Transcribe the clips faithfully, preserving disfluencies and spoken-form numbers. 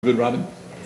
Good, Robin.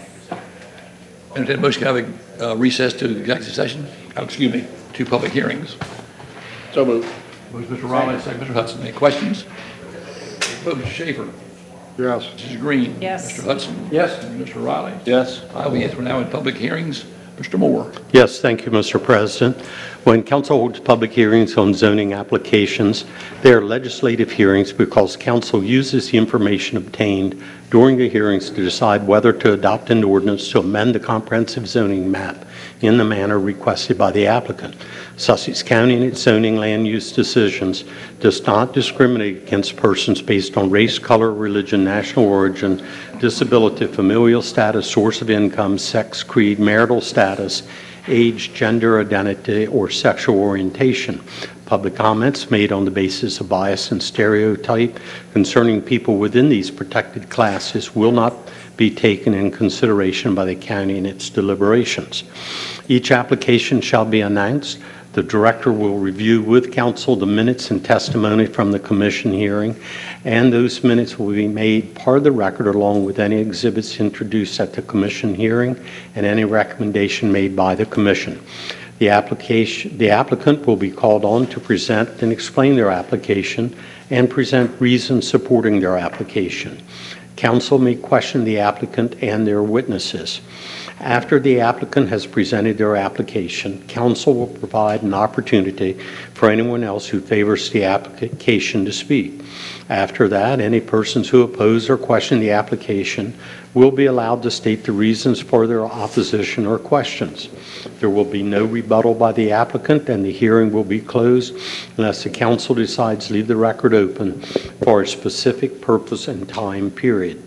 Entertained motion to have a uh, recess to the executive session, oh, excuse me, to public hearings. So moved. Motion, Mister Raleigh, second, Mister Hudson. Any questions? Vote, Mister Schaefer. Yes. Missus Green. Yes. Mister Hudson. Yes. And Mister Riley. Yes. I will yes. We're now in public hearings. Mister Moore. Yes, thank you, Mister President. When council holds public hearings on zoning applications, they are legislative hearings because council uses the information obtained during the hearings to decide whether to adopt an ordinance to amend the comprehensive zoning map in the manner requested by the applicant. Sussex County, in its zoning land use decisions, does not discriminate against persons based on race, color, religion, national origin, disability, familial status, source of income, sex, creed, marital status, age, gender identity, or sexual orientation. Public comments made on the basis of bias and stereotype concerning people within these protected classes will not be taken in consideration by the county in its deliberations. Each application shall be announced. The director will review with council the minutes and testimony from the commission hearing, and those minutes will be made part of the record along with any exhibits introduced at the commission hearing and any recommendation made by the commission. The application, the applicant will be called on to present and explain their application and present reasons supporting their application. Council may question the applicant and their witnesses. After the applicant has presented their application, council will provide an opportunity for anyone else who favors the application to speak. After that, any persons who oppose or question the application will be allowed to state the reasons for their opposition or questions. There will be no rebuttal by the applicant, and the hearing will be closed unless the council decides to leave the record open for a specific purpose and time period.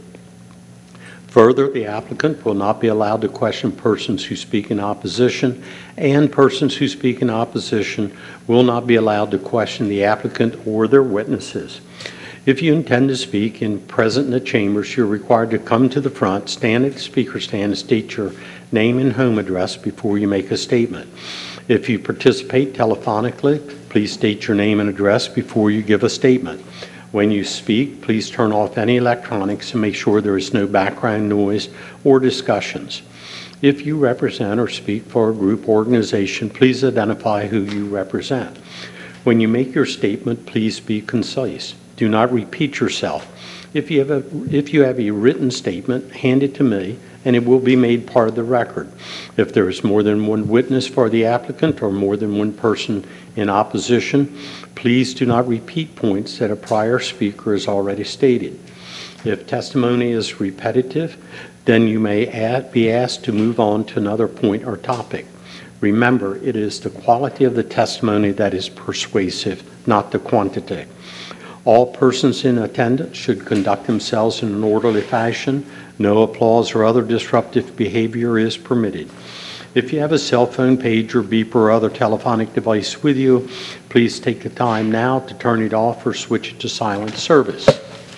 Further, the applicant will not be allowed to question persons who speak in opposition, and persons who speak in opposition will not be allowed to question the applicant or their witnesses. If you intend to speak and present in the chambers, you're required to come to the front, stand at the speaker stand, and state your name and home address before you make a statement. If you participate telephonically, please state your name and address before you give a statement. When you speak, please turn off any electronics and make sure there is no background noise or discussions. If you represent or speak for a group or organization, please identify who you represent. When you make your statement, please be concise. Do not repeat yourself. If you have a, if you have a written statement, hand it to me, and it will be made part of the record. If there is more than one witness for the applicant or more than one person in opposition, please do not repeat points that a prior speaker has already stated. If testimony is repetitive, then you may add, be asked to move on to another point or topic. Remember, it is the quality of the testimony that is persuasive, not the quantity. All persons in attendance should conduct themselves in an orderly fashion. No applause or other disruptive behavior is permitted. If you have a cell phone, pager, beeper, or other telephonic device with you, please take the time now to turn it off or switch it to silent service.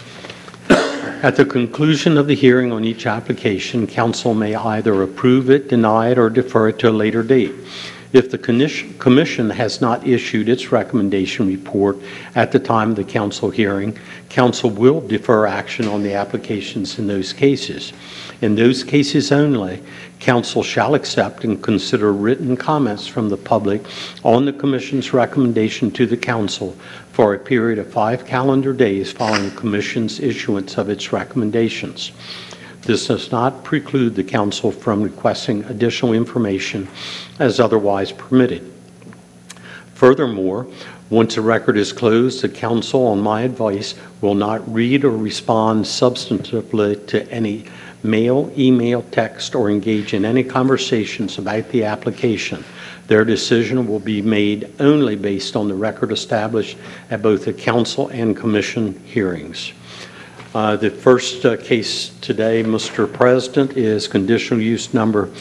At the conclusion of the hearing on each application, council may either approve it, deny it, or defer it to a later date. If the commission has not issued its recommendation report at the time of the council hearing, council will defer action on the applications in those cases. In those cases only, council shall accept and consider written comments from the public on the commission's recommendation to the council for a period of five calendar days following the commission's issuance of its recommendations. This does not preclude the council from requesting additional information as otherwise permitted. Furthermore, once a record is closed, the council, on my advice, will not read or respond substantively to any mail, email, text, or engage in any conversations about the application. Their decision will be made only based on the record established at both the council and commission hearings. Uh, the first uh, case today, Mister President, is conditional use number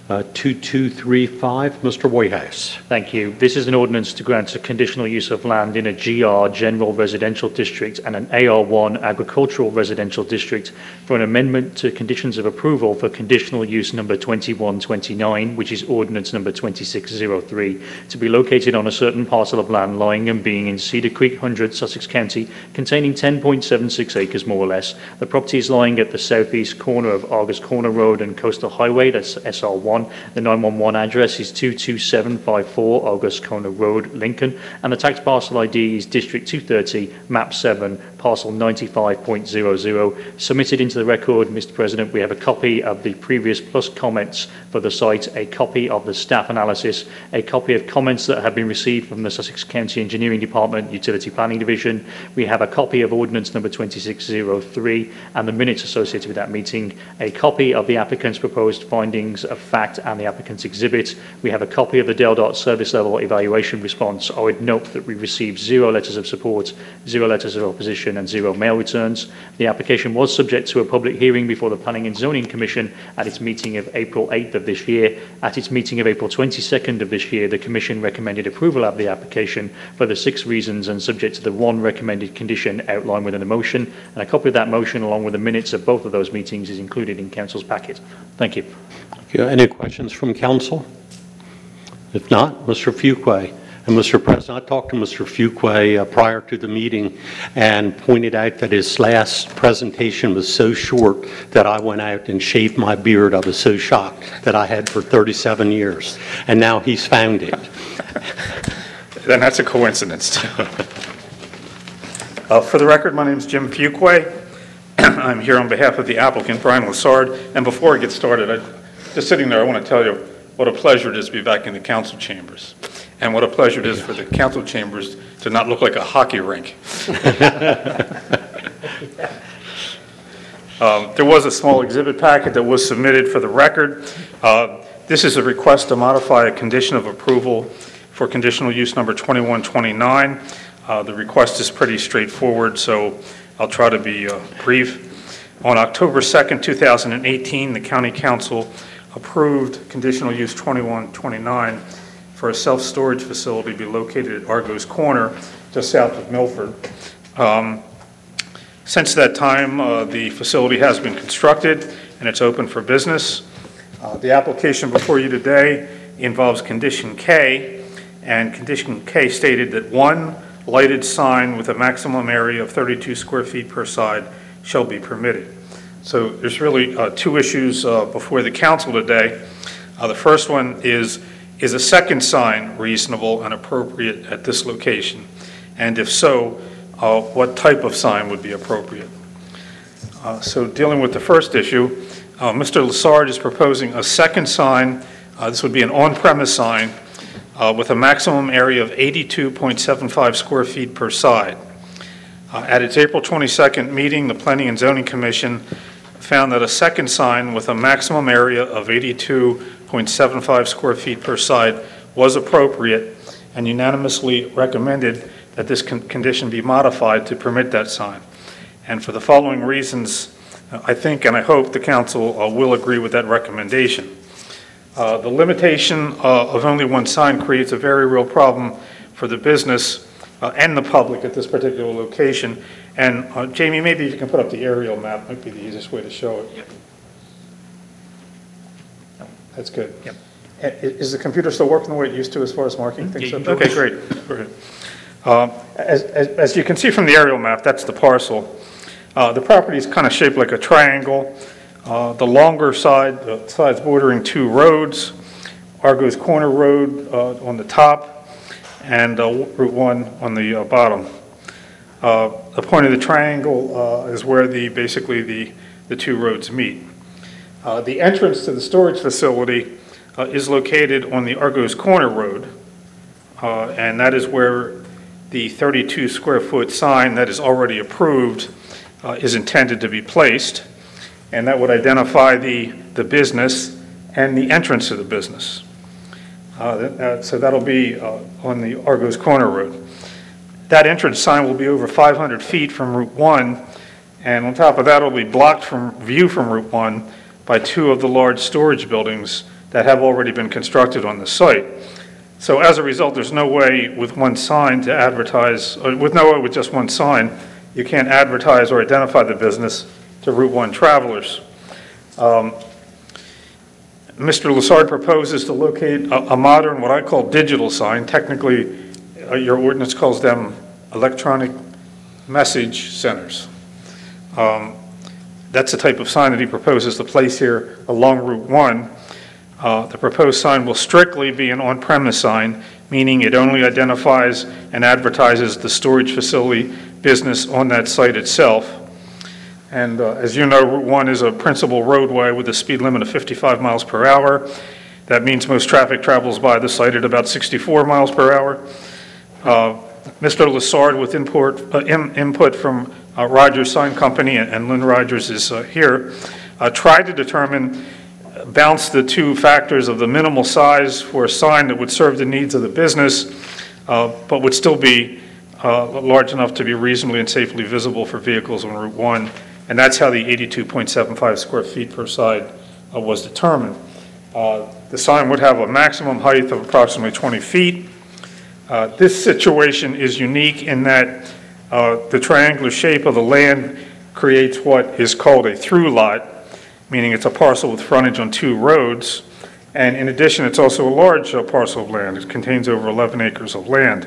Uh, two two three five, Mister Whitehouse. Thank you. This is an ordinance to grant a conditional use of land in a G R General Residential District and an A R one Agricultural Residential District for an amendment to conditions of approval for conditional use number twenty-one twenty-nine, which is ordinance number twenty-six oh three, to be located on a certain parcel of land lying and being in Cedar Creek, one hundred, Sussex County, containing ten point seven six acres more or less. The property is lying at the southeast corner of Argus Corner Road and Coastal Highway, that's S R one. The nine one one address is two two seven five four August Corner Road, Lincoln, and the tax parcel I D is District two thirty, Map seven, Parcel ninety-five point zero zero. Submitted into the record, Mister President, we have a copy of the previous plus comments for the site, a copy of the staff analysis, a copy of comments that have been received from the Sussex County Engineering Department, Utility Planning Division. We have a copy of ordinance number twenty-six oh three and the minutes associated with that meeting, a copy of the applicant's proposed findings of fact and the applicant's exhibit. We have a copy of the DELDOT service level evaluation response. I would note that we received zero letters of support, zero letters of opposition, and zero mail returns. The application was subject to a public hearing before the Planning and Zoning Commission at its meeting of April eighth of this year. At its meeting of April twenty-second of this year, the Commission recommended approval of the application for the six reasons and subject to the one recommended condition outlined within the motion. And a copy of that motion, along with the minutes of both of those meetings, is included in Council's packet. Thank you. Any questions from council? If not, Mister Fuqua. And Mister President, I talked to Mister Fuqua uh, prior to the meeting and pointed out that his last presentation was so short that I went out and shaved my beard. I was so shocked that I had for thirty-seven years. And now he's found it. Then that's a coincidence, too. Uh, for the record, my name is Jim Fuqua. I'm here on behalf of the applicant, Brian Lessard. And before I get started, I, just sitting there, I want to tell you what a pleasure it is to be back in the council chambers. And what a pleasure it is for the council chambers to not look like a hockey rink. um, there was a small exhibit packet that was submitted for the record. Uh, this is a request to modify a condition of approval for conditional use number twenty-one twenty-nine. Uh, the request is pretty straightforward, so I'll try to be uh, brief. On October second, two thousand eighteen, the County Council approved conditional use twenty-one twenty-nine for a self-storage facility to be located at Argos Corner, just south of Milford. Um, since that time, uh, the facility has been constructed and it's open for business. Uh, the application before you today involves Condition K, and Condition K stated that one lighted sign with a maximum area of thirty-two square feet per side shall be permitted. So there's really uh, two issues uh, before the council today. Uh, the first one is, is a second sign reasonable and appropriate at this location? And if so, uh, what type of sign would be appropriate? Uh, so dealing with the first issue, uh, Mister Lessard is proposing a second sign. Uh, this would be an on-premise sign uh, with a maximum area of eighty-two point seven five square feet per side. Uh, at its April twenty-second meeting, the Planning and Zoning Commission found that a second sign with a maximum area of eighty-two point seven five square feet per side was appropriate and unanimously recommended that this con condition be modified to permit that sign. And for the following reasons, uh, I think and I hope the council uh, will agree with that recommendation. Uh, the limitation uh, of only one sign creates a very real problem for the business uh, and the public at this particular location. And uh, Jamie, maybe you can put up the aerial map, might be the easiest way to show it. Yep. That's good. Yep. Is the computer still working the way it used to as far as marking things? Yeah, up? Okay, great. Great. Um, as, as, as you can see from the aerial map, that's the parcel. Uh, the property is kind of shaped like a triangle. Uh, the longer side, the side's bordering two roads, Argos Corner Road uh, on the top and uh, Route one on the uh, bottom. Uh, the point of the triangle uh, is where the basically the, the two roads meet. Uh, the entrance to the storage facility uh, is located on the Argos Corner Road, uh, and that is where the thirty-two square foot sign that is already approved uh, is intended to be placed, and that would identify the, the business and the entrance to the business. Uh, that, uh, so that'll be uh, on the Argos Corner Road. That entrance sign will be over five hundred feet from Route one, and on top of that, it'll be blocked from view from Route one by two of the large storage buildings that have already been constructed on the site. So as a result, there's no way with one sign to advertise, or with no way with just one sign, you can't advertise or identify the business to Route one travelers. Um, Mister Lessard proposes to locate a, a modern, what I call digital sign. Technically, uh, your ordinance calls them electronic message centers. Um, that's the type of sign that he proposes to place here along Route one. Uh, the proposed sign will strictly be an on-premise sign, meaning it only identifies and advertises the storage facility business on that site itself. And uh, as you know, Route one is a principal roadway with a speed limit of fifty-five miles per hour. That means most traffic travels by the site at about sixty-four miles per hour. Uh, Mister Lessard, with input, uh, in, input from uh, Rogers Sign Company, and, and Lynn Rogers is uh, here, uh, tried to determine, uh, balance the two factors of the minimal size for a sign that would serve the needs of the business, uh, but would still be uh, large enough to be reasonably and safely visible for vehicles on Route one. And that's how the eighty-two point seven five square feet per side uh, was determined. Uh, the sign would have a maximum height of approximately twenty feet. Uh, this situation is unique in that uh, the triangular shape of the land creates what is called a through lot, meaning it's a parcel with frontage on two roads. And in addition, it's also a large uh, parcel of land. It contains over eleven acres of land.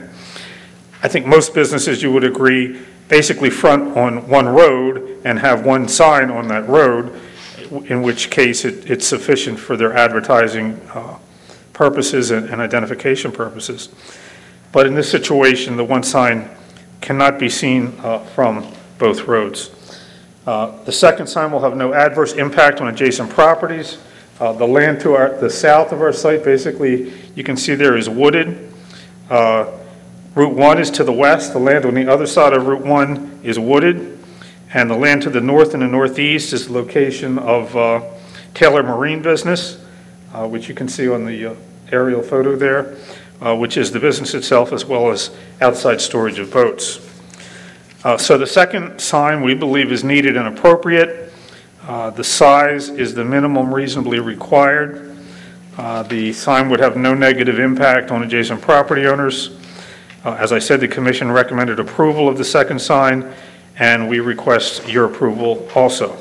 I think most businesses, you would agree, basically front on one road and have one sign on that road, in which case it, it's sufficient for their advertising uh, purposes and, and identification purposes. But in this situation, the one sign cannot be seen uh, from both roads. Uh, the second sign will have no adverse impact on adjacent properties. Uh, the land to our, the south of our site, basically, you can see there is wooded. Uh, Route one is to the west. The land on the other side of Route one is wooded. And the land to the north and the northeast is the location of uh, Taylor Marine Business, uh, which you can see on the uh, aerial photo there, uh, which is the business itself as well as outside storage of boats. Uh, so the second sign we believe is needed and appropriate. Uh, the size is the minimum reasonably required. Uh, the sign would have no negative impact on adjacent property owners. Uh, as I said, the commission recommended approval of the second sign, and we request your approval also.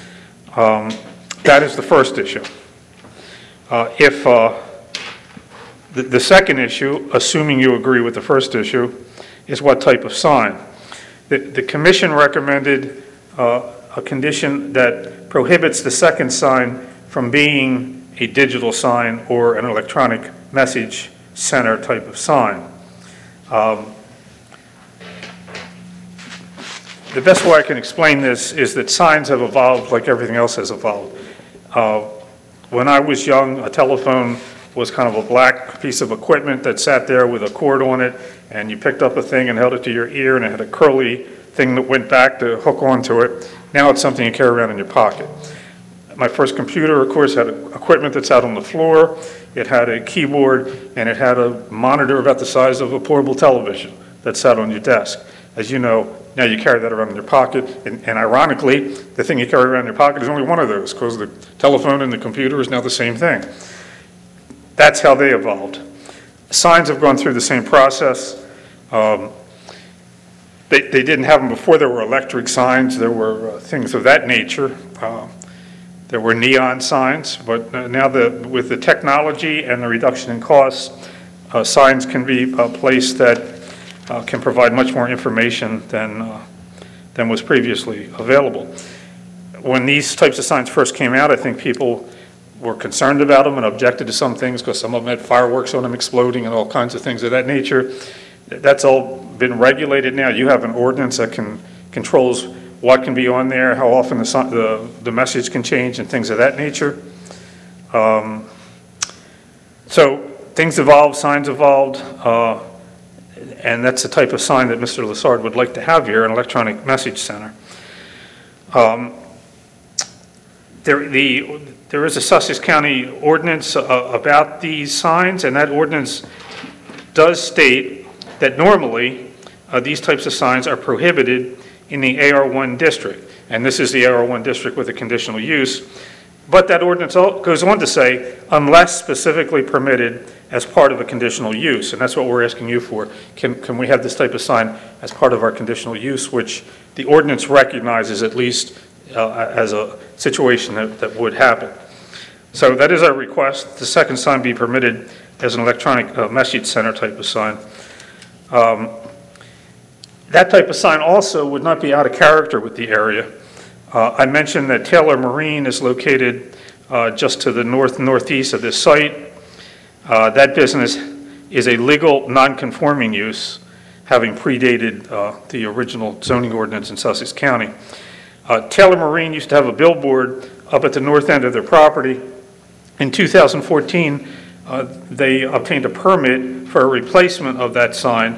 Um, that is the first issue. Uh, if uh, the, the second issue, assuming you agree with the first issue, is what type of sign. The, the commission recommended uh, a condition that prohibits the second sign from being a digital sign or an electronic message center type of sign. Um, the best way I can explain this is that signs have evolved like everything else has evolved. Uh, when I was young, a telephone was kind of a black piece of equipment that sat there with a cord on it, and you picked up a thing and held it to your ear, and it had a curly thing that went back to hook onto it. Now it's something you carry around in your pocket. My first computer, of course, had equipment that sat on the floor. It had a keyboard, and it had a monitor about the size of a portable television that sat on your desk. As you know, now you carry that around in your pocket, and, and ironically, the thing you carry around in your pocket is only one of those, because the telephone and the computer is now the same thing. That's how they evolved. Signs have gone through the same process. Um, they, they didn't have them before. There were electric signs. There were uh, things of that nature. Uh, There were neon signs, but now the, with the technology and the reduction in costs, uh, signs can be uh, placed that uh, can provide much more information than, uh, than was previously available. When these types of signs first came out, I think people were concerned about them and objected to some things because some of them had fireworks on them exploding and all kinds of things of that nature. That's all been regulated now. You have an ordinance that can controls what can be on there, how often the, the, the message can change, and things of that nature. Um, so things evolved, signs evolved, uh, and that's the type of sign that Mister Lessard would like to have here, an electronic message center. Um, there, the, there is a Sussex County ordinance uh, about these signs, and that ordinance does state that normally uh, these types of signs are prohibited in the A R one district, and this is the A R one district with a conditional use. But that ordinance al- goes on to say, unless specifically permitted as part of a conditional use, and that's what we're asking you for. Can, can we have this type of sign as part of our conditional use, which the ordinance recognizes at least uh, as a situation that, that would happen. So that is our request. The second sign be permitted as an electronic uh, message center type of sign. Um, that type of sign also would not be out of character with the area. Uh, I mentioned that Taylor Marine is located uh, just to the north northeast of this site. Uh, that business is a legal non-conforming use, having predated uh, the original zoning ordinance in Sussex County. Uh, Taylor Marine used to have a billboard up at the north end of their property. In two thousand fourteen, uh, they obtained a permit for a replacement of that sign,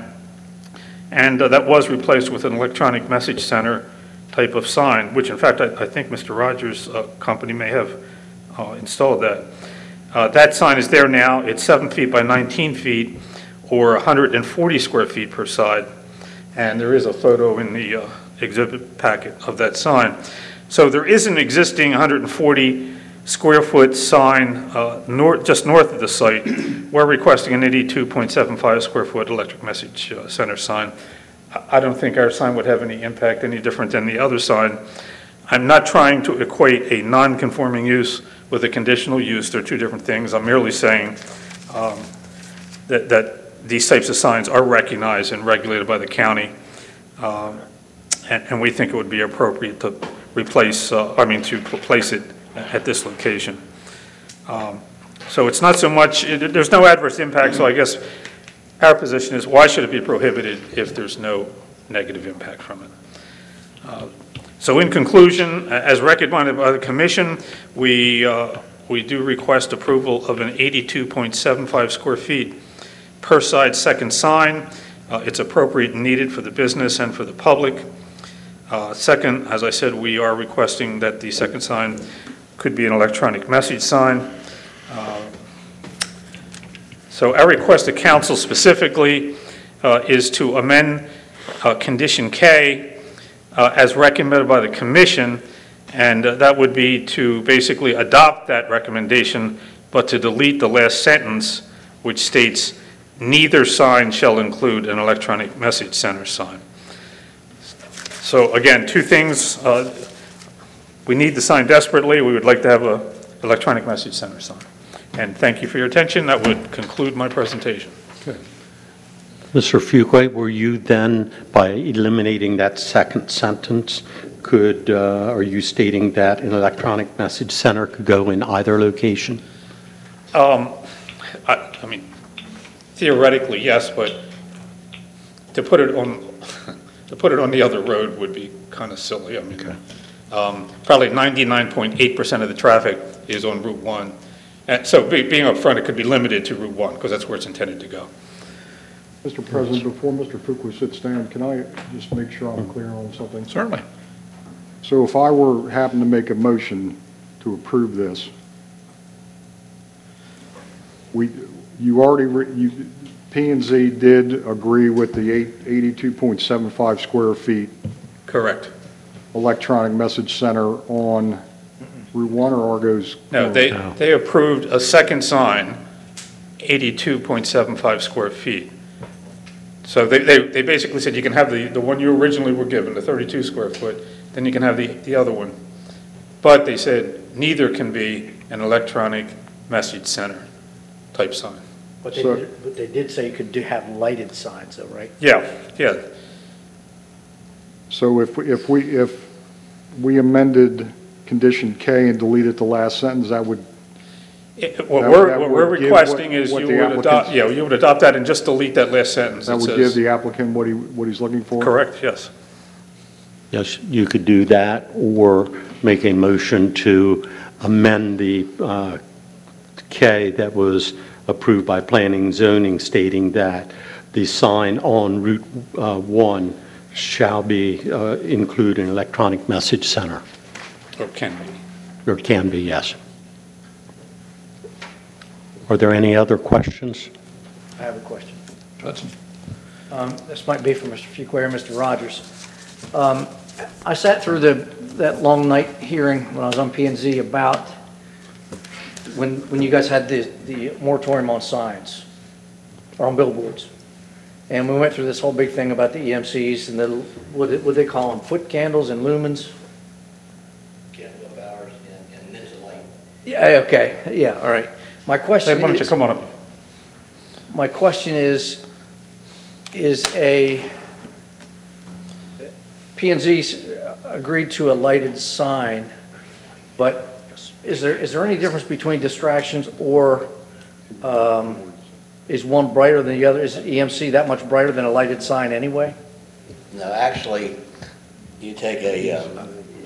and uh, that was replaced with an electronic message center type of sign, which in fact I, I think Mister Rogers' uh, company may have uh, installed that. Uh, that sign is there now. It's seven feet by nineteen feet, or one hundred forty square feet per side, and there is a photo in the uh, exhibit packet of that sign. So there is an existing one hundred forty square foot sign uh, north, just north of the site. We're requesting an eighty-two point seven five square foot electric message uh, center sign. I don't think our sign would have any impact any different than the other sign. I'm not trying to equate a non-conforming use with a conditional use. They're two different things. I'm merely saying um, that, that these types of signs are recognized and regulated by the county, um, and, and we think it would be appropriate to replace, uh, I mean, to place it at this location. Um, so it's not so much, it, there's no adverse impact, so I guess our position is, why should it be prohibited if there's no negative impact from it? Uh, so in conclusion, as recommended by the commission, we, uh, we do request approval of an eighty-two point seven five square feet per side second sign. Uh, it's appropriate and needed for the business and for the public. Uh, second, as I said, we are requesting that the second sign could be an electronic message sign. Uh, so our request to council specifically uh, is to amend uh, condition K uh, as recommended by the commission, and uh, that would be to basically adopt that recommendation, but to delete the last sentence, which states, neither sign shall include an electronic message center sign. So again, two things. Uh, we need the sign desperately. We would like to have an electronic message center sign. And thank you for your attention. That would conclude my presentation. Okay. Mister Fuqua, were you then, by eliminating that second sentence, could, uh, are you stating that an electronic message center could go in either location? Um, I, I mean, theoretically, yes, but to put it on to put it on the other road would be kind of silly. I mean, okay. um, probably ninety-nine point eight percent of the traffic is on Route one. And so be, being up front, it could be limited to Route one because that's where it's intended to go. Mister President, before Mister Fuqua sits down, can I just make sure I'm clear on something? Certainly. So if I were happen to make a motion to approve this, we, you already, re- you, P and Z did agree with the eighty-two point seven five square feet Correct. electronic message center on Route one or Argo's? No, they, they approved a second sign, eighty-two point seven five square feet. So they, they, they basically said you can have the, the one you originally were given, the thirty-two square foot, then you can have the, the other one. But they said neither can be an electronic message center type sign. But they, So- did, but they did say you could do, have lighted signs though, right? Yeah, yeah. So if, we if we, if we amended condition K and deleted the last sentence, that would, It- What That- we're, that what would we're give what- requesting is what you the would applicants- adopt, yeah, you would adopt that and just delete that last sentence. that It would give says- the applicant what he, what he's looking for? Correct, yes. Yes, you could do that, or make a motion to amend the uh, K that was approved by planning and zoning, stating that the sign on Route uh, one shall be, uh, include an electronic message center, Or can be. or can be, yes. Are there any other questions? I have a question. Hudson? Um, This might be for Mister Fuqua or Mister Rogers. Um, I sat through the, that long night hearing when I was on P and Z about when, when you guys had the, the moratorium on signs, or on billboards, and we went through this whole big thing about the E M Cs and the, what, what they call them, foot candles and lumens? Candle of ours and, and Ninja Light. Yeah, okay, yeah, all right. My Hey, question why don't you is, come on up? my question is, is a, P and Z agreed to a lighted sign, but is there, is there any difference between distractions, or um, is one brighter than the other? Is E M C that much brighter than a lighted sign anyway? No, actually, you take a, um,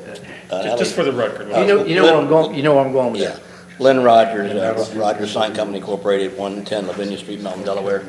an Just- Just for the record. You know, you know where I'm going, you know where I'm going with Yeah, that? Lynn Rogers, uh, Rogers Sign Company Incorporated, one ten Lavinia Street, Melton, Delaware.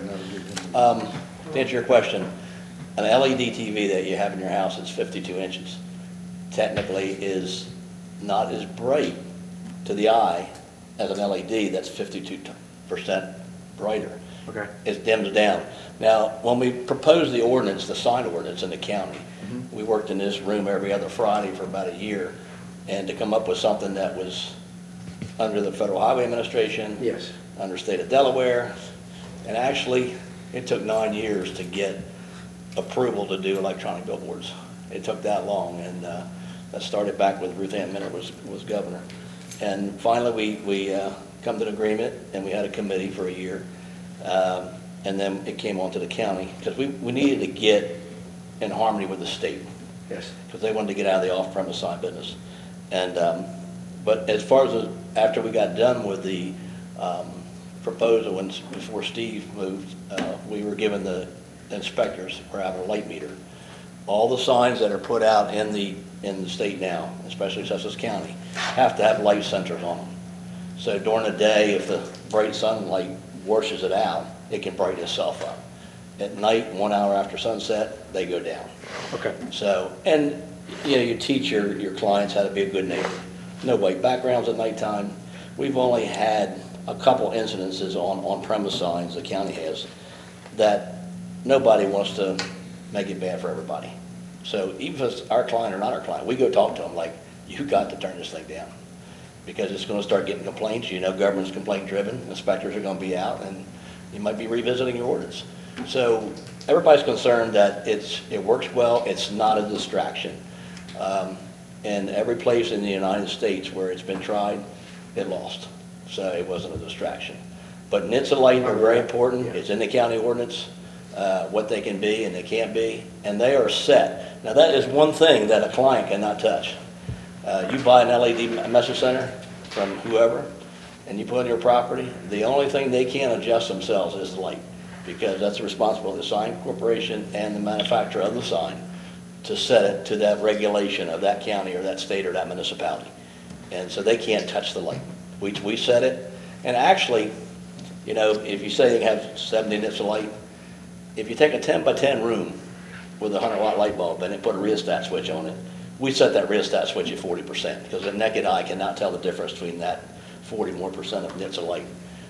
Um, To answer your question, an L E D T V that you have in your house that's fifty-two inches technically is not as bright to the eye as an L E D that's fifty-two percent brighter. Okay. It dims down. Now, when we proposed the ordinance, the sign ordinance in the county, we worked in this room every other Friday for about a year, and to come up with something that was under the Federal Highway Administration, Yes. under state of Delaware, and actually, it took nine years to get approval to do electronic billboards. It took that long, and uh, that started back with Ruth Ann Minter was, was governor. And finally, we, we uh, come to an agreement, and we had a committee for a year. Um, and then it came on to the county, because we, we needed to get in harmony with the state, Yes. because they wanted to get out of the off-premise sign business. And, um, but as far as, the, after we got done with the um, proposal, and before Steve moved, uh, we were given the inspectors, we're having a light meter. All the signs that are put out in the, in the state now, especially Sussex County, have to have light sensors on them. So during the day, if the bright sunlight washes it out, it can brighten itself up. At night, one hour after sunset, they go down. Okay. So, and, you know, you teach your, your clients how to be a good neighbor. No white backgrounds at nighttime. We've only had a couple incidences on on-premise signs the county has that nobody wants to make it bad for everybody. So even if it's our client or not our client, we go talk to them like, you got to turn this thing down, because it's going to start getting complaints. You know, government's complaint driven. Inspectors are going to be out, and you might be revisiting your ordinance. So everybody's concerned that it's, it works well. It's not a distraction. Um, and every place in the United States where it's been tried, it lost. So it wasn't a distraction. But N H T S A light are very important. It's in the county ordinance, uh, what they can be and they can't be, and they are set. Now that is one thing that a client cannot touch. Uh, you buy an L E D message center from whoever, and you put it on your property, the only thing they can adjust themselves is the light, because that's the responsibility of the sign corporation and the manufacturer of the sign to set it to that regulation of that county or that state or that municipality. And so they can't touch the light. We, we set it, and actually, you know, if you say they have seventy nits of light, if you take a ten by ten room with a one hundred watt light bulb and then put a rheostat switch on it, we set that rheostat switch at forty percent, because the naked eye cannot tell the difference between that forty more percent of nits of light.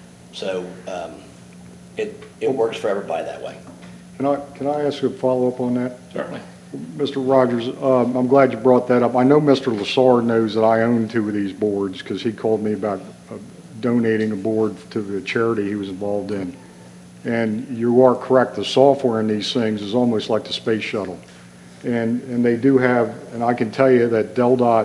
So um, it, it works for everybody that way. Can I, can I ask a follow-up on that? Certainly. Mister Rogers, um, I'm glad you brought that up. I know Mister Lassard knows that I own two of these boards, because he called me about uh, donating a board to the charity he was involved in. And you are correct, the software in these things is almost like the space shuttle. And, and they do have, and I can tell you that Del Dot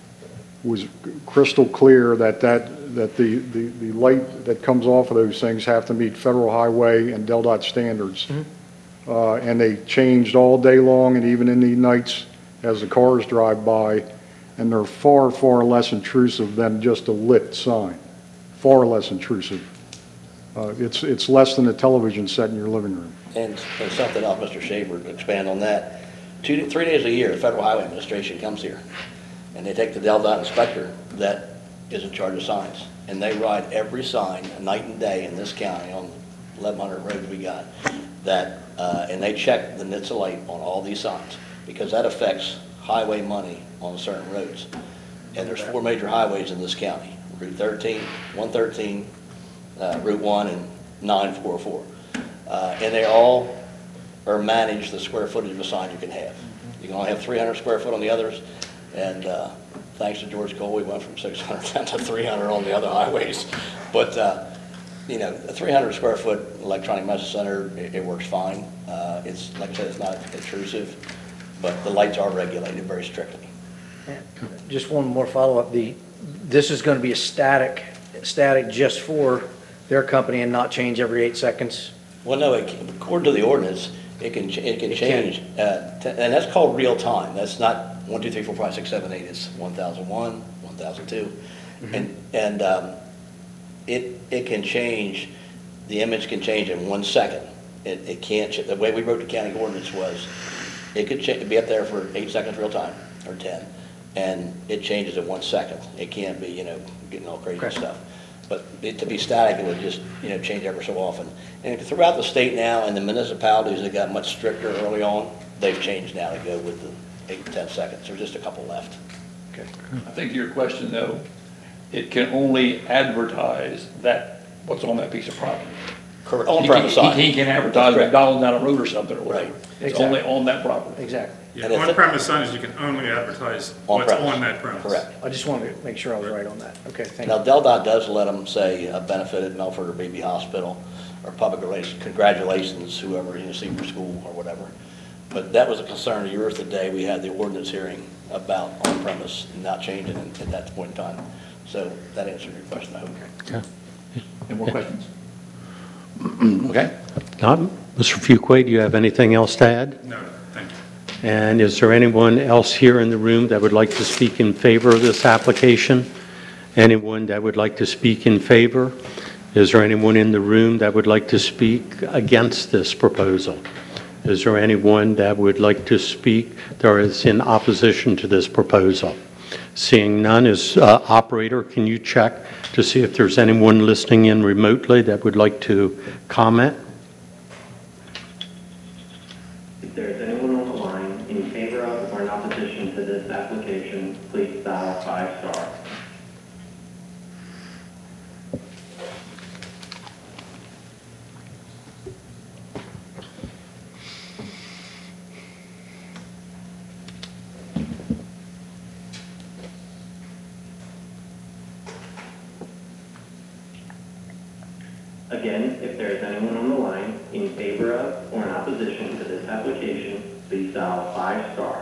was crystal clear that, that, that the, the, the light that comes off of those things have to meet federal highway and Del Dot standards. Mm-hmm. Uh, and they changed all day long and even in the nights as the cars drive by, and they're far, far less intrusive than just a lit sign. Far less intrusive. Uh, it's, it's less than a television set in your living room. And, and something else, Mister Shaver, to expand on that. Two, three days a year, the Federal Highway Administration comes here, and they take the Del Dot inspector that is in charge of signs, and they ride every sign night and day in this county on eleven hundred roads we got, that, uh, and they check the N H T S A light on all these signs, because that affects highway money on certain roads. And there's four major highways in this county: Route thirteen, one thirteen, uh, Route one, and nine four oh four. Uh, and they all are managed the square footage of a sign you can have. You can only have three hundred square foot on the others, and uh, thanks to George Cole, we went from six hundred down to three hundred on the other highways. But, uh, you know, a three hundred square foot electronic message center, it, it works fine. Uh, It's, like I said, it's not intrusive, but the lights are regulated very strictly. Just one more follow-up. The, this is going to be a static, static just for their company and not change every eight seconds? Well, no, it can- according to the ordinance, it can, ch- it can It can. change, uh, t- and that's called real time. That's not one, two, three, four, five, six, seven, eight, it's one thousand one, one thousand two. And, and um, it, it can change, the image can change in one second. It, it can't, ch- the way we wrote the county ordinance was, it could cha- be up there for eight seconds real time, or ten, and it changes in one second. It can't be, you know, getting all crazy Okay. stuff. But it- to be static, it would just, you know, change ever so often. And throughout the state now, and the municipalities that got much stricter early on, they've changed now to go with the eight to ten seconds. There's just a couple left. Okay. I think to your question, though, it can only advertise that, what's on that piece of property. Correct. He On can't- premise sign. He can't advertise Correct. McDonald's down a road or something or whatever. Right. It's only on that property. Exactly. Yeah, And if it- on-premise signage, you can only advertise On what's premise. on that premise. Correct. I just wanted to make sure I was right on that. Okay, thank Now, you. Del Dot does let them say a benefit at Melford or Beebe Hospital or public relations, congratulations, whoever, you know, senior school or whatever. But that was a concern of yours the day we had the ordinance hearing about on-premise not changing at at that point in time. So that answered your question, I hope. Any more questions? Okay. Not, Mister Fuqua, do you have anything else to add? No, thank you. And is there anyone else here in the room that would like to speak in favor of this application? Anyone that would like to speak in favor? Is there anyone in the room that would like to speak against this proposal? Is there anyone that would like to speak that is in opposition to this proposal? Seeing none, is uh, operator, can you check to see if there's anyone listening in remotely that would like to comment? If there is anyone on the line in favor of or in opposition to this application, please dial five star. Again, if there is anyone on the line in favor of or in opposition to this application, please dial five star.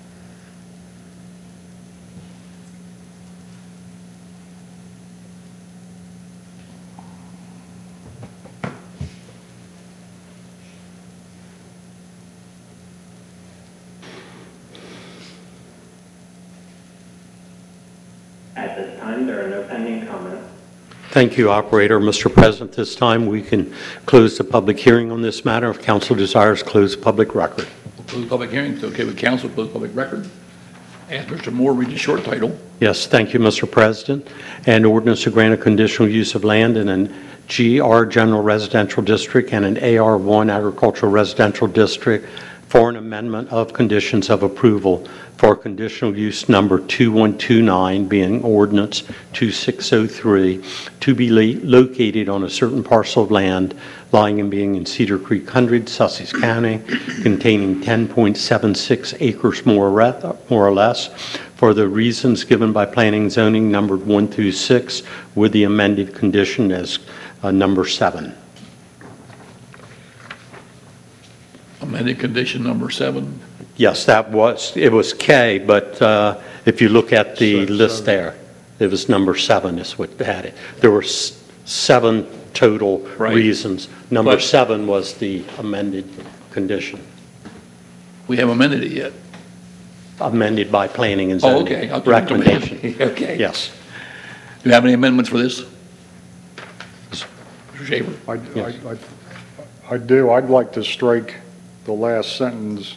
At this time, there are no pending comments. Thank you, operator. Mister President, this time we can close the public hearing on this matter. If council desires, close the public record. We'll close the public hearing. It's okay with council, close the public record. Ask Mister Moore, read the short title. Yes, thank you, Mister President. An ordinance to grant a conditional use of land in an G R General Residential District and an A R one Agricultural Residential District for an amendment of conditions of approval for conditional use number two one two nine, being ordinance two six oh three, to be la- located on a certain parcel of land lying and being in Cedar Creek Hundred, Sussex County, containing ten point seven six acres more or re- more or less, for the reasons given by planning and zoning numbered one through six, with the amended condition as uh, number seven. Amended condition number seven. Yes, that was, it was K, but uh, if you look at the So- list so- there, it was number seven is what had it. There were s- seven total Right. reasons. Number But- seven was the amended condition, We haven't amended it yet. amended by planning and Oh, zoning. okay. Okay. Recommendation. Okay. Yes. Do you have any amendments for this? Mister Shaver? I, Yes. I, I- I do, I'd like to strike the last sentence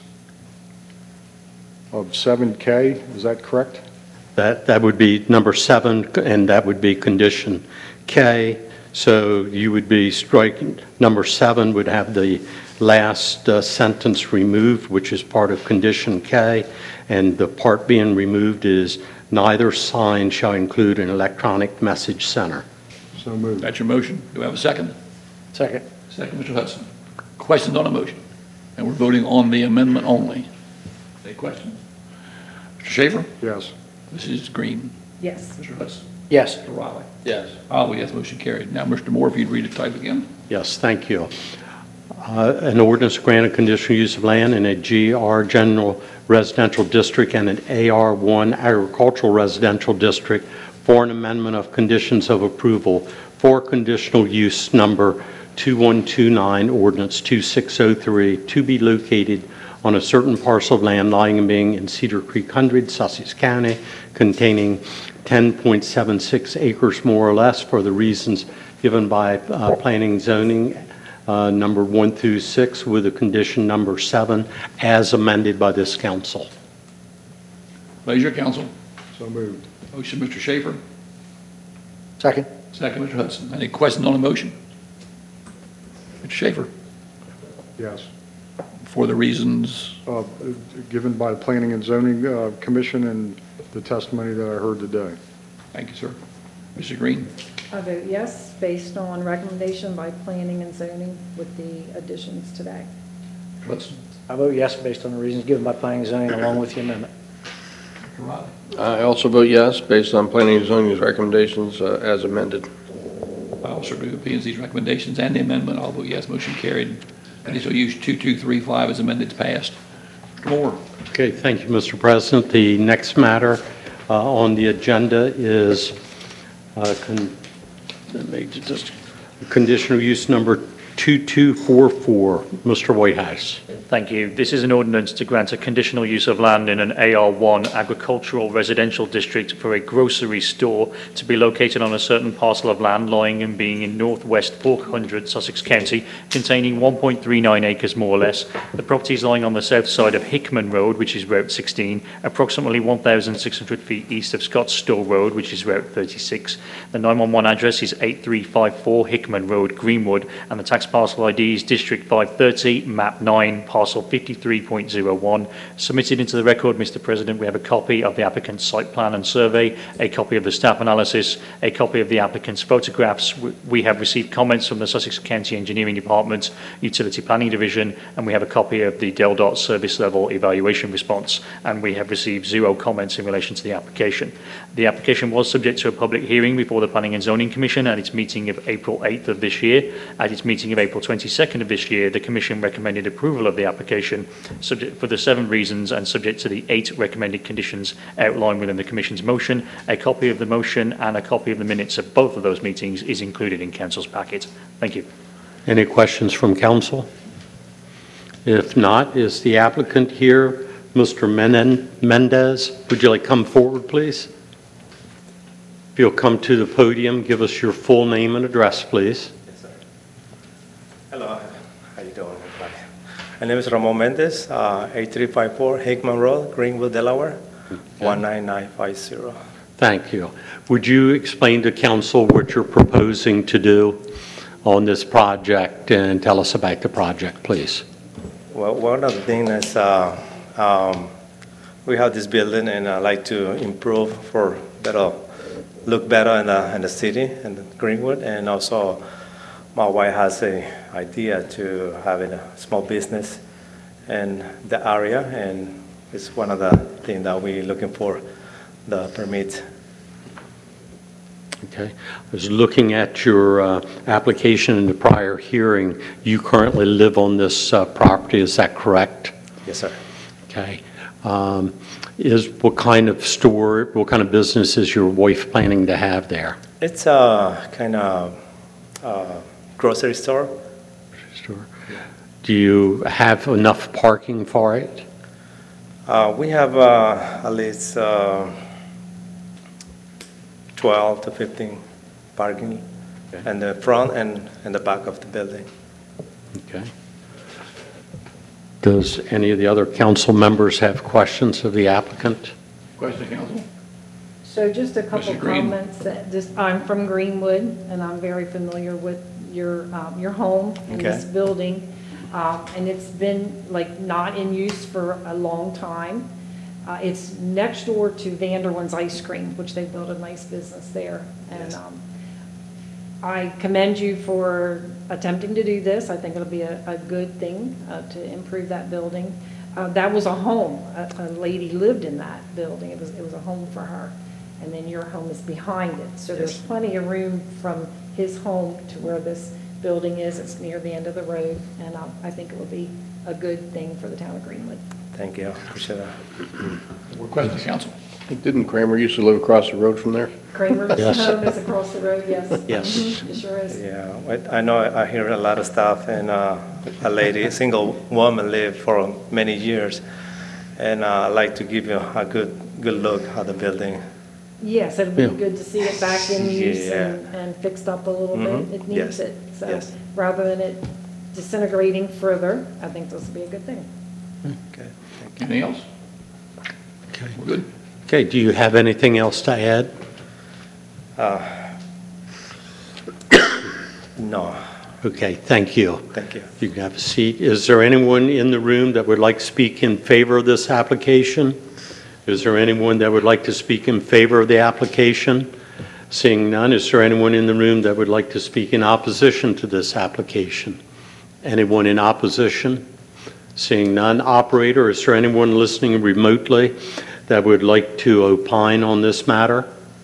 of seven K, is that correct? That, that would be number seven, and that would be condition K. So you would be striking, number seven would have the last uh, sentence removed, which is part of condition K. And the part being removed is neither sign shall include an electronic message center. So moved. That's your motion. Do we have a second? Second. Second, Mister Hudson. Questions on the motion? And we're voting on the amendment only. Any questions? Mister Schaefer? Yes. Missus Green, Yes. Mister Hudson, Yes. Mister Riley. Yes. All yes, motion carried. Now, Mister Moore, if you'd read the title again. Yes, thank you. Uh, An ordinance to grant a conditional use of land in a G R General Residential District and an A R one Agricultural Residential District for an amendment of conditions of approval for conditional use number two one two nine, ordinance two six oh three, to be located on a certain parcel of land lying and being in Cedar Creek Hundred, Sussex County, containing ten point seven six acres more or less for the reasons given by uh, planning and zoning uh, number one through six, with a condition number seven as amended by this council. Pleasure, council. So moved. Motion, Mister Schaefer. Second. Second, Mister Hudson. Any questions on the motion? Mister Schaefer, Yes. for the reasons, Uh, Given by the Planning and Zoning uh, Commission and the testimony that I heard today. thank you, sir. Mister Green, I vote yes, based on recommendation by planning and zoning with the additions today. Mister Hudson, I vote yes based on the reasons given by planning and zoning along with the amendment. Mister Riley. I also vote yes, based on planning and zoning's recommendations uh, as amended. I also agree with P and Z's recommendations and the amendment. I'll vote yes, motion carried. Conditional use two two three five as amended, is passed. Mister Moore. Okay, thank you, Mister President. The next matter uh, on the agenda is uh, con- let me just- conditional use number two two four four. Mister Whitehouse. Thank you. This is an ordinance to grant a conditional use of land in an A R one agricultural residential district for a grocery store to be located on a certain parcel of land lying and being in northwest four hundred Sussex County, containing one point three nine acres more or less. The property is lying on the south side of Hickman Road, which is Route sixteen, approximately one thousand six hundred feet east of Scott Store Road, which is Route thirty-six. The nine one one address is eight three five four Hickman Road, Greenwood, and the tax parcel I D is District five thirty, Map nine, parcel fifty-three point zero one. Submitted into the record, Mister President, we have a copy of the applicant's site plan and survey, a copy of the staff analysis, a copy of the applicant's photographs. We have received comments from the Sussex County Engineering Department, Utility Planning Division, and we have a copy of the DELDOT service level evaluation response, and we have received zero comments in relation to the application. The application was subject to a public hearing before the Planning and Zoning Commission at its meeting of April eighth of this year. At its meeting of April twenty-second of this year, the Commission recommended approval of the application subject for the seven reasons and subject to the eight recommended conditions outlined within the Commission's motion. A copy of the motion and a copy of the minutes of both of those meetings is included in Council's packet. Thank you. Any questions from council? If not, is the applicant here? Mister Menen- Mendez, would you like to come forward, please? If you'll come to the podium, give us your full name and address, please. Yes, sir. Hello, how you doing, everybody? My name is Ramon Mendez, uh, eight three five four Hickman Road, Greenwood, Delaware, Okay. one nine nine five zero. Thank you. Would you explain to council what you're proposing to do on this project and tell us about the project, please? Well, one of the things is uh, um, we have this building and I like to improve for better, look better in the, in the city and Greenwood, and also my wife has a idea to having a small business in the area, and it's one of the things that we're looking for, the permit. Okay. I was looking at your uh, application in the prior hearing. You currently live on this uh, property, is that correct? Yes, sir. Okay. Um, Is, what kind of store, what kind of business is your wife planning to have there? It's a kind of uh, grocery store. Store. Do you have enough parking for it? Uh, we have uh, at least uh, twelve to fifteen parking Okay. in the front and in the back of the building. Okay. Does any of the other council members have questions of the applicant? Question, council? So just a couple Missus Green. comments that just, I'm from Greenwood and I'm very familiar with your, um, your home and Okay. this building. Um, and it's been like not in use for a long time. Uh, it's next door to Vanderwin's Ice Cream, which they built a nice business there. And, Yes. um, I commend you for attempting to do this. I think it'll be a, a good thing uh, to improve that building. Uh, That was a home. A a lady lived in that building. It was, it was a home for her. And then your home is behind it. So there's plenty of room from his home to where this building is. It's near the end of the road, and um, I think it will be a good thing for the town of Greenwood. Thank you. Appreciate that. Request of council. Didn't Kramer used to live across the road from there? Kramer's Yes. home is across the road, yes. Yes. Mhm, It sure is. Yeah, I I know I hear a lot of stuff, and uh, a lady, a single woman lived for many years, and uh, I'd like to give you a good, good look at the building. Yes, it'd be Yeah. good to see it back in use Yeah. and, and fixed up a little Mhm. bit. It needs Yes. it. So Yes. rather than it disintegrating further, I think this would be a good thing. Okay. Anything else? Okay. We're good? Okay, do you have anything else to add? Uh, No, Okay, thank you. thank you. You can have a seat. Is there anyone in the room that would like to speak in favor of this application? Is there anyone that would like to speak in favor of the application? Seeing none, is there anyone in the room that would like to speak in opposition to this application? Anyone in opposition? Seeing none, operator, is there anyone listening remotely that would like to opine on this matter?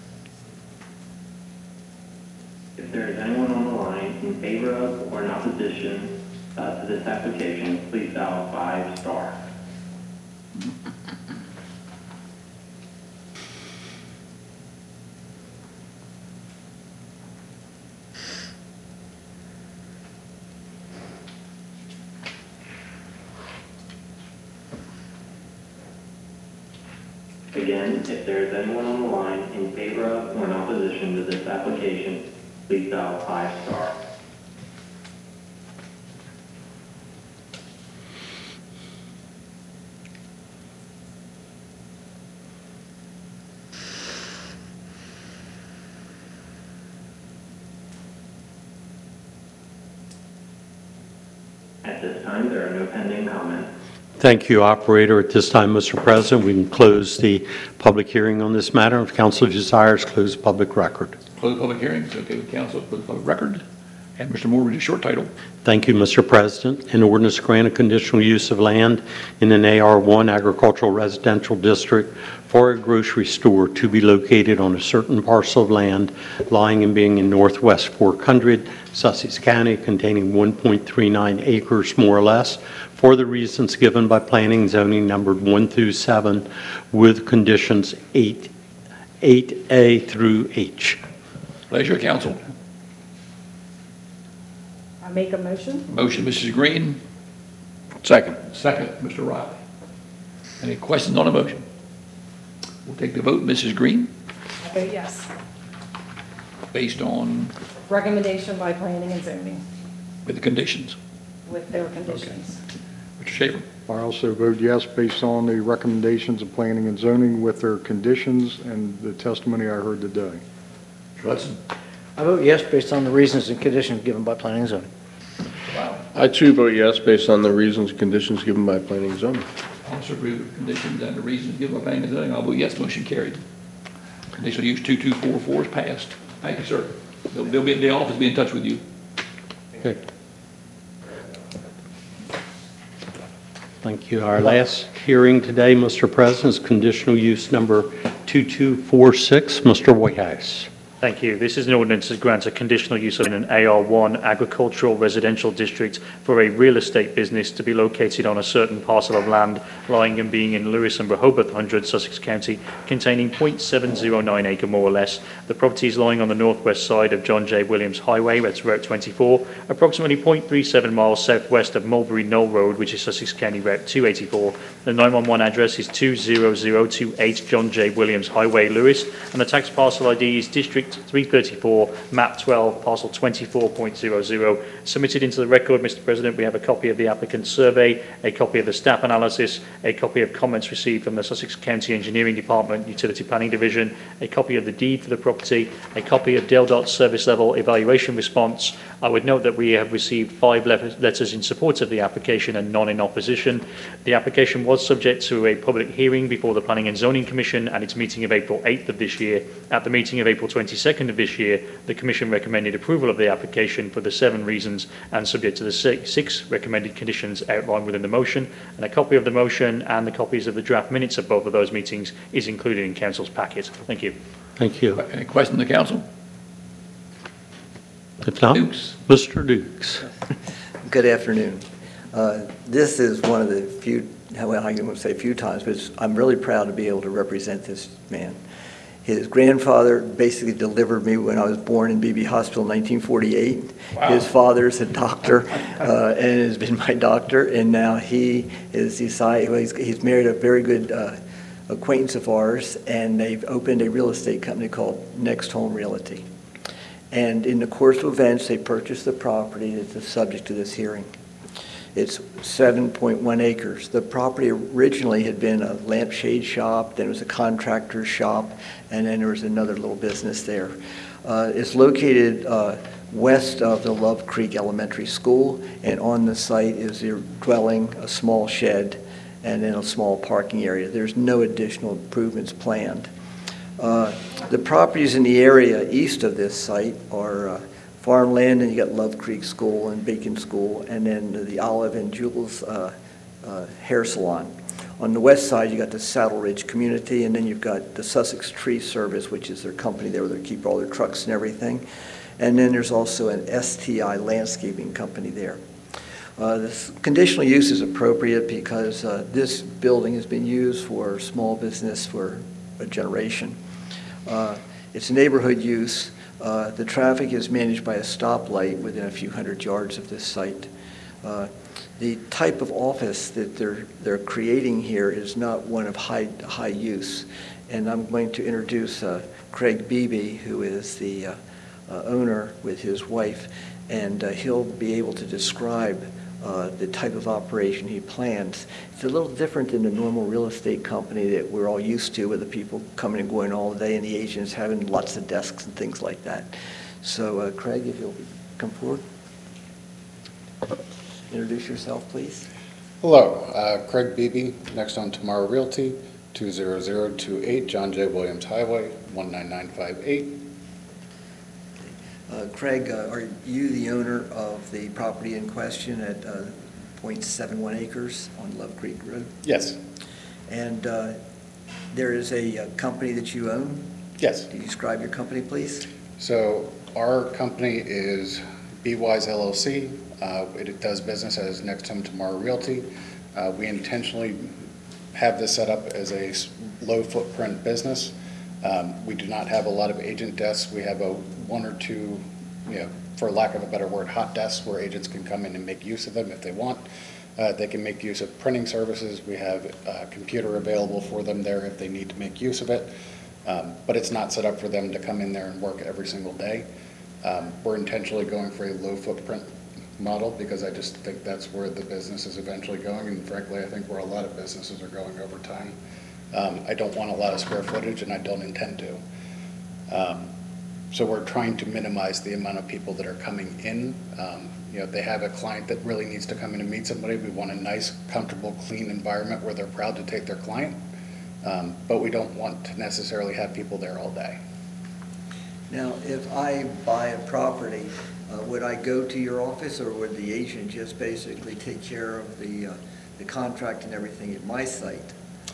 If there is anyone on the line in favor of or in opposition uh, to this application, please dial five star. Again, if there is anyone on the line in favor of or in opposition to this application, please dial five star. At this time, there are no pending comments. Thank you, operator. At this time, Mister President, we can close the public hearing on this matter. If council desires, close public record. Close the public hearing. It's okay with council. Close the public record. And Mister Moore, read a short title. Thank you, Mister President. An ordinance to grant a conditional use of land in an A R one agricultural residential district for a grocery store to be located on a certain parcel of land lying and being in northwest Fork Hundred, Sussex County, containing one point three nine acres more or less, for the reasons given by planning and zoning numbered one through seven, with conditions eight, eight A through H. Pleasure of council. I make a motion? Motion, Missus Green. Second. Second, Mister Riley. Any questions on the motion? We'll take the vote. Missus Green, I vote yes. based on, Recommendation by planning and zoning with the conditions. with their conditions. Mister Schaefer. I also vote yes based on the recommendations of planning and zoning with their conditions and the testimony I heard today. Mister Hudson. I vote yes based on the reasons and conditions given by planning and zoning. Wow. I too vote yes based on the reasons and conditions given by planning and zoning. Also agree with the conditions and the reasons given by planning and zoning. I'll vote yes, motion carried. Conditional use two two four four is passed. Thank you, sir. They'll, they'll be, the office will be in touch with you. Okay. Thank you. Our last hearing today, Mister President, is conditional use number two two four six. Mister Whitehouse. Thank you. This is an ordinance that grants a conditional use of an A R one agricultural residential district for a real estate business to be located on a certain parcel of land lying and being in Lewis and Rehoboth Hundred, Sussex County, containing zero point seven zero nine acre more or less. The property is lying on the northwest side of John J. Williams Highway, that's Route twenty-four, approximately zero point three seven miles southwest of Mulberry Knoll Road, which is Sussex County Route two eighty-four. The nine one one address is two zero zero two eight John J. Williams Highway, Lewis, and the tax parcel I D is District three thirty-four, map twelve, parcel twenty-four point zero zero. Submitted into the record, Mister President, we have a copy of the applicant's survey, a copy of the staff analysis, a copy of comments received from the Sussex County Engineering Department, Utility Planning Division, a copy of the deed for the property, a copy of DelDOT's service level evaluation response. I would note that we have received five le- letters in support of the application and none in opposition. The application was subject to a public hearing before the Planning and Zoning Commission at its meeting of April eighth of this year. At the meeting of April twenty-sixth, twenty-second of this year, the Commission recommended approval of the application for the seven reasons and subject to the six, six recommended conditions outlined within the motion. And a copy of the motion and the copies of the draft minutes of both of those meetings is included in Council's packet. Thank you. Thank you. Any question of the council? If not, Dukes. Mister Dukes. Good afternoon. Uh, This is one of the few, well, I won't say few times, but it's- I'm really proud to be able to represent this man. His grandfather basically delivered me when I was born in Beebe Hospital in nineteen forty-eight. Wow. His father's a doctor uh, and has been my doctor, and now he is decided, well, he's, he's married a very good uh, acquaintance of ours, and they've opened a real estate company called Next Home Realty. And in the course of events, they purchased the property that's the subject of this hearing. It's seven point one acres. The property originally had been a lampshade shop, then it was a contractor's shop, and then there was another little business there. Uh, It's located uh, west of the Love Creek Elementary School, and on the site is a dwelling, a small shed, and then a small parking area. There's no additional improvements planned. Uh, The properties in the area east of this site are uh, farmland, and you got Love Creek School and Bacon School, and then the Olive and Jules uh, uh, Hair Salon. On the west side, you got the Saddle Ridge Community, and then you've got the Sussex Tree Service, which is their company there where they keep all their trucks and everything. And then there's also an S T I landscaping company there. Uh, This conditional use is appropriate because uh, this building has been used for small business for a generation. Uh, It's neighborhood use. Uh, The traffic is managed by a stoplight within a few hundred yards of this site. Uh, The type of office that they're, they're creating here is not one of high, high use. And I'm going to introduce uh, Craig Beebe, who is the uh, uh, owner with his wife, and uh, he'll be able to describe uh, the type of operation he plans. It's a little different than the normal real estate company that we're all used to, with the people coming and going all day and the agents having lots of desks and things like that. So uh, Craig, if you'll come forward. Introduce yourself, please. Hello, uh, Craig Beebe, Next on Tomorrow Realty, two zero zero two eight John J. Williams Highway, one nine nine five eight. Uh, Craig, uh, are you the owner of the property in question at uh, point seven one acres on Love Creek Road? Yes. And uh, there is a uh, company that you own? Yes. Can you describe your company, please? So our company is B Wise L L C. Uh, It does business as Next Home Tomorrow Realty. Uh, We intentionally have this set up as a s- low footprint business. Um, We do not have a lot of agent desks. We have a one or two, you know, for lack of a better word, hot desks where agents can come in and make use of them if they want. Uh, They can make use of printing services. We have a computer available for them there if they need to make use of it. Um, But it's not set up for them to come in there and work every single day. Um, We're intentionally going for a low footprint model because I just think that's where the business is eventually going, and frankly, I think where a lot of businesses are going over time. Um, I don't want a lot of square footage, and I don't intend to. Um, So we're trying to minimize the amount of people that are coming in. Um, You know, if they have a client that really needs to come in and meet somebody, we want a nice, comfortable, clean environment where they're proud to take their client. Um, But we don't want to necessarily have people there all day. Now, if I buy a property, uh, would I go to your office, or would the agent just basically take care of the, uh, the contract and everything at my site?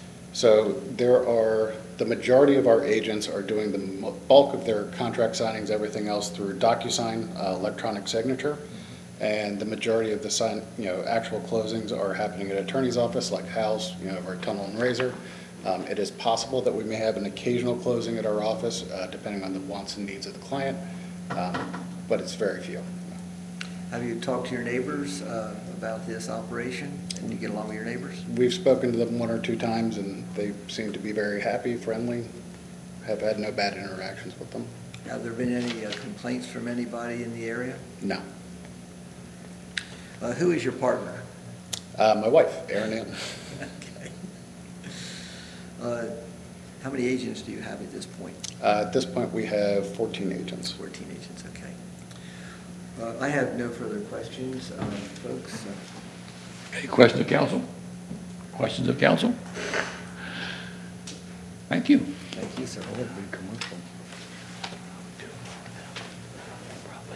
So there are, the majority of our agents are doing the mo- bulk of their contract signings, everything else through DocuSign, uh, electronic signature. And the majority of the sign, you know, actual closings are happening at attorney's office, like Hal's, you know, or Tunnel and Razor. Um, It is possible that we may have an occasional closing at our office, uh, depending on the wants and needs of the client, um, but it's very few. Have you talked to your neighbors uh, about this operation, and you get along with your neighbors? We've spoken to them one or two times, and they seem to be very happy, friendly, have had no bad interactions with them. Have there been any uh, complaints from anybody in the area? No. Uh, Who is your partner? Uh, My wife, Erin Ann. Okay. Uh, How many agents do you have at this point? Uh, At this point, we have fourteen agents. fourteen agents, okay. Uh, I have no further questions, uh, folks. Uh, Any questions of council? Questions of council? Thank you. Thank you, sir. That would be commercial.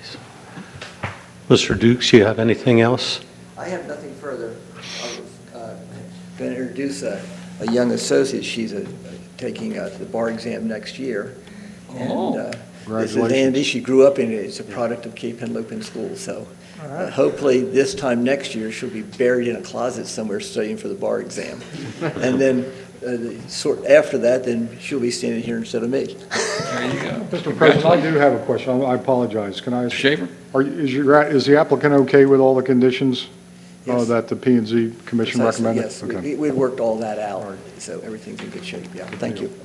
Mister Dukes, you have anything else? I have nothing further. I was uh, going to introduce a, a young associate. She's a, taking uh, the bar exam next year. And Oh, uh, this is congratulations. Andy. She grew up in it. It's a product of Cape Henlopen School. So uh, hopefully this time next year she'll be buried in a closet somewhere studying for the bar exam. And then uh, the, sort after that, then she'll be standing here instead of me. there you go. Mister President, I do have a question. I apologize. Can I ask? Mister Schaefer? Are, you- is your, is the applicant okay with all the conditions uh, Yes. that the P and Z Commission Precisely, recommended? yes. Okay. We, we worked all that out, so everything's in good shape. Yeah, thank you.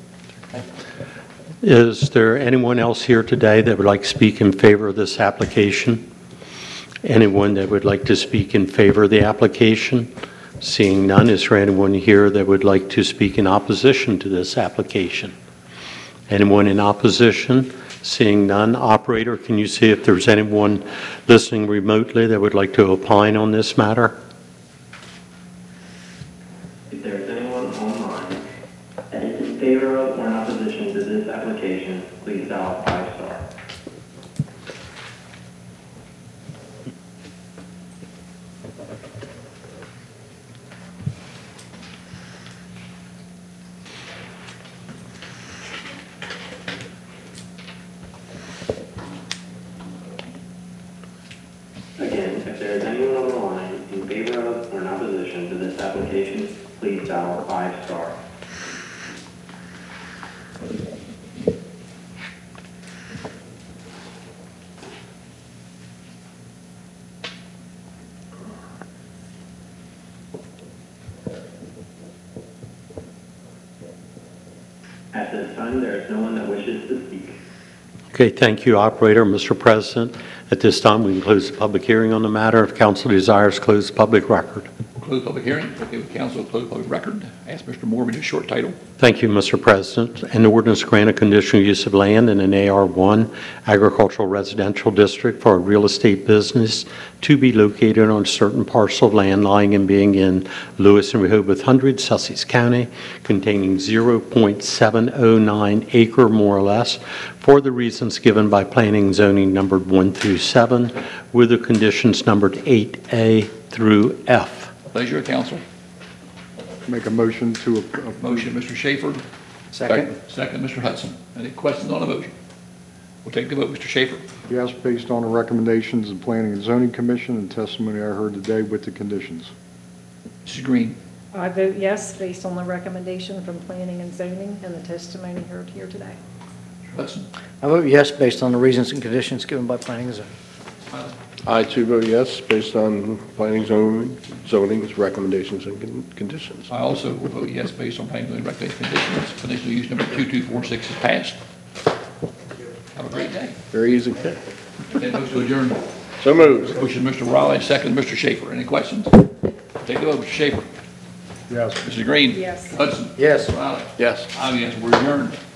Is there anyone else here today that would like to speak in favor of this application? Anyone that would like to speak in favor of the application? Seeing none, is there anyone here that would like to speak in opposition to this application? Anyone in opposition? Seeing none, operator, can you see if there's anyone listening remotely that would like to opine on this matter? If there is anyone online that is in favor of or in opposition to this application, please dial five star. Again, if there is anyone on the line in favor of or in opposition to this application, please dial five star. At this time, there is no one that wishes to speak. Okay, thank you, operator. Mister President, at this time, we can close the public hearing on the matter. If council desires, to close the public record. Close public hearing. Okay with council, close public record. Ask Mister Moore to a short title. Thank you, Mister President. An ordinance grant a conditional use of land in an A R one agricultural residential district for a real estate business to be located on a certain parcel of land lying and being in Lewis and Rehoboth Hundred, Sussex County, containing zero point seven oh nine acre more or less for the reasons given by planning and zoning numbered one through seven, with the conditions numbered eight A through F. Pleasure of council. Make a motion to approve. Motion, Mister Schaefer. Second. Second, Mister Hudson. Any questions on the motion? We'll take the vote. Mister Schaefer? Yes, based on the recommendations of Planning and Zoning Commission and testimony I heard today with the conditions. Missus Green? I vote yes, based on the recommendation from planning and zoning and the testimony heard here today. Mister Hudson? I vote yes, based on the reasons and conditions given by planning and zoning. Tyler? I too vote yes, based on planning zoning, zoning's recommendations and con- conditions. I also will vote yes, based on planning and recommendation conditions. Conditional use number two two four six is passed. Have a great day. Very easy. And motion to adjourn. So moved. Motion, Mister Raleigh, second, Mister Schaefer. Any questions? Take the vote. Mister Schaefer? Yes. Missus Green? Yes. Hudson? Yes. Riley? Yes. I'm yes. We're adjourned.